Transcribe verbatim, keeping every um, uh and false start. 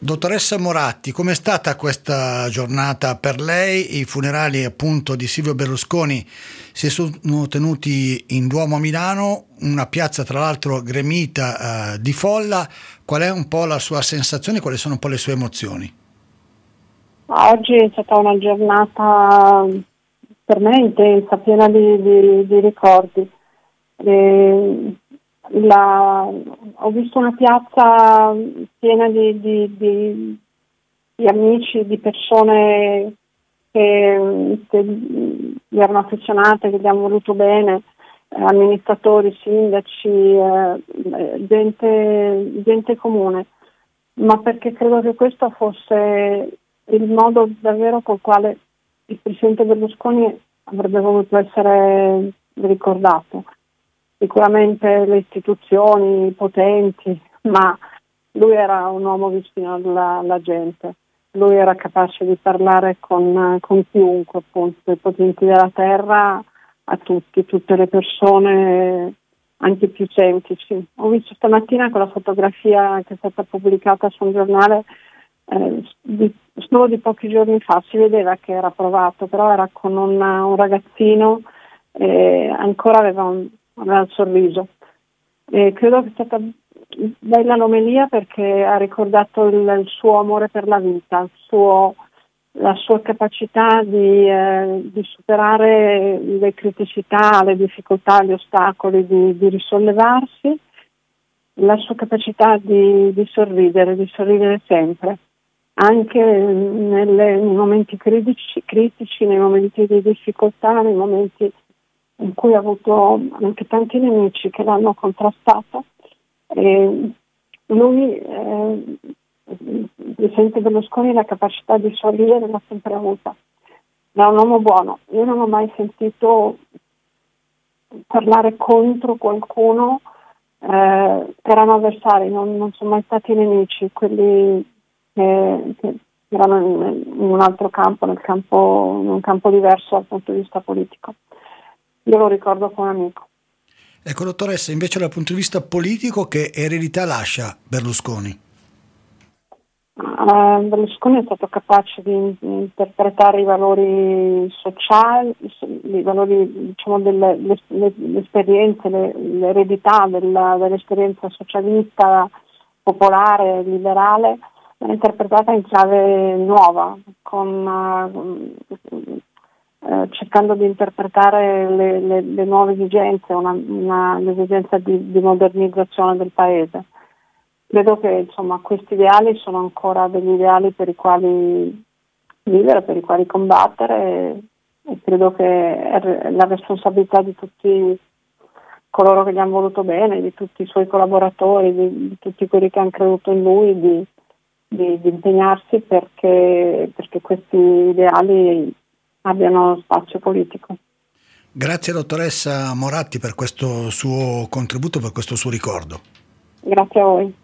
Dottoressa Moratti, com'è stata questa giornata per lei? I funerali appunto di Silvio Berlusconi si sono tenuti in Duomo a Milano, una piazza tra l'altro gremita eh, di folla. Qual è un po' la sua sensazione, quali sono un po' le sue emozioni? Oggi è stata una giornata per me intensa, piena di, di, di ricordi. E la, ho visto una piazza piena di, di, di, di amici, di persone che, che gli erano affezionate, che gli hanno voluto bene, eh, amministratori, sindaci, eh, gente, gente comune, ma perché credo che questo fosse il modo davvero col quale il presidente Berlusconi avrebbe voluto essere ricordato. Sicuramente le istituzioni potenti, ma lui era un uomo vicino alla, alla gente, lui era capace di parlare con, con chiunque, appunto, dai potenti della terra a tutti, tutte le persone, anche più semplici. Ho visto stamattina quella fotografia che è stata pubblicata su un giornale eh, di, solo di pochi giorni fa, si vedeva che era provato, però era con una, un ragazzino e ancora aveva un aveva il sorriso. E credo che sia stata bella l'omelia perché ha ricordato il, il suo amore per la vita, il suo, la sua capacità di, eh, di superare le criticità, le difficoltà, gli ostacoli, di, di risollevarsi, la sua capacità di, di sorridere, di sorridere sempre, anche nelle, nei momenti critici, critici, nei momenti di difficoltà, nei momenti in cui ha avuto anche tanti nemici che l'hanno contrastato. E lui, eh, il presidente Berlusconi, la capacità di sorridere l'ha sempre avuta. Era un uomo buono. Io non ho mai sentito parlare contro qualcuno, eh, erano avversari, non, non sono mai stati nemici, quelli che, che erano in, in un altro campo, nel campo, in un campo diverso dal punto di vista politico. Io lo ricordo come amico. Ecco, dottoressa, invece dal punto di vista politico, che eredità lascia Berlusconi? Uh, Berlusconi è stato capace di interpretare i valori sociali, i valori, diciamo, delle le, le, le esperienze, le, l'eredità della, dell'esperienza socialista, popolare, liberale, l'ha interpretata in chiave nuova, con uh, Eh, cercando di interpretare le, le, le nuove esigenze, una, una, l'esigenza di, di modernizzazione del paese. Credo che insomma questi ideali sono ancora degli ideali per i quali vivere, per i quali combattere e, e credo che è la responsabilità di tutti coloro che gli hanno voluto bene, di tutti i suoi collaboratori, di, di tutti quelli che hanno creduto in lui, di, di, di impegnarsi perché, perché questi ideali abbiano spazio politico. Grazie dottoressa Moratti per questo suo contributo, per questo suo ricordo. Grazie a voi.